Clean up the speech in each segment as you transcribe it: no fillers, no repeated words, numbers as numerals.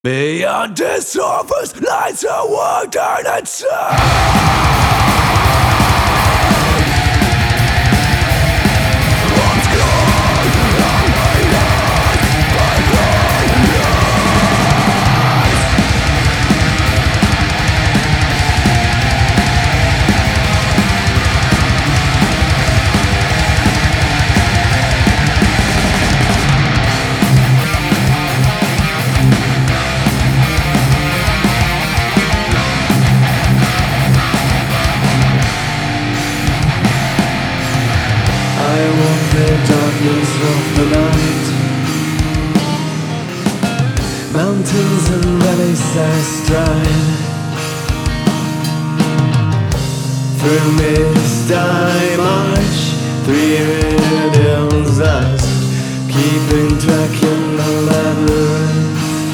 Beyond the surface lies a wilderness. I walk the darkness of the night. Mountains and valleys I stride. Through mist I march, 3 million eyes, keeping track in the labyrinth.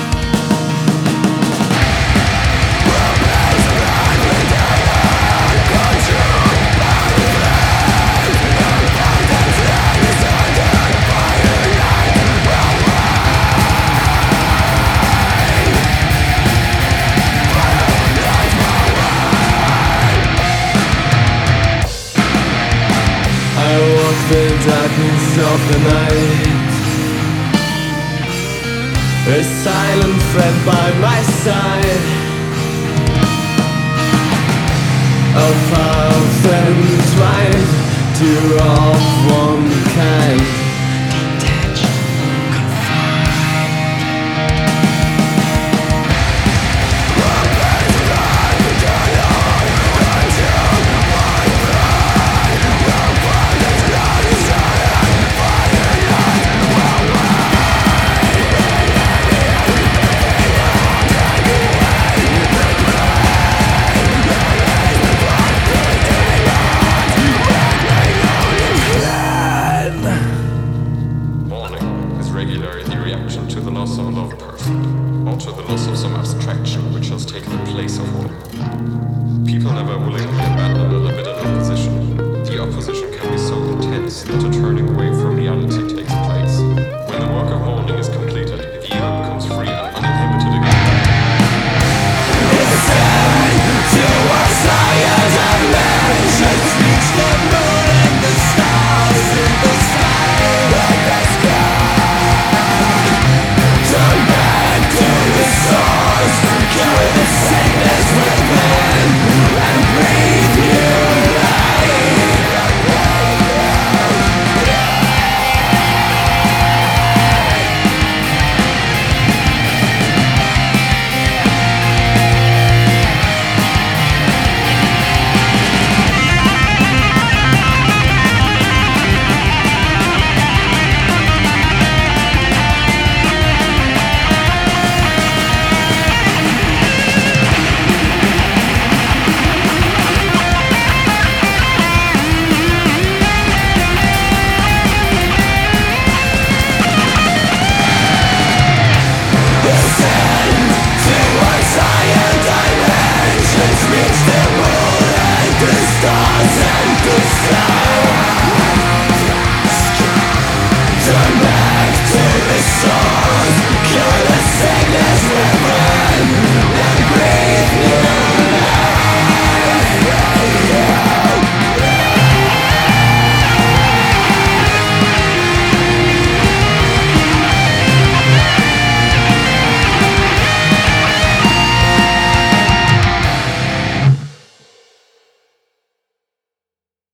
I walk the darkness of the night, a silent friend by my side, a path entwined, two of one kind. Regularly the reaction to the loss of a loved person, or to the loss of some abstraction which has taken the place of one. People never willingly abandon an ambivalent position. The opposition can be so intense that a turning away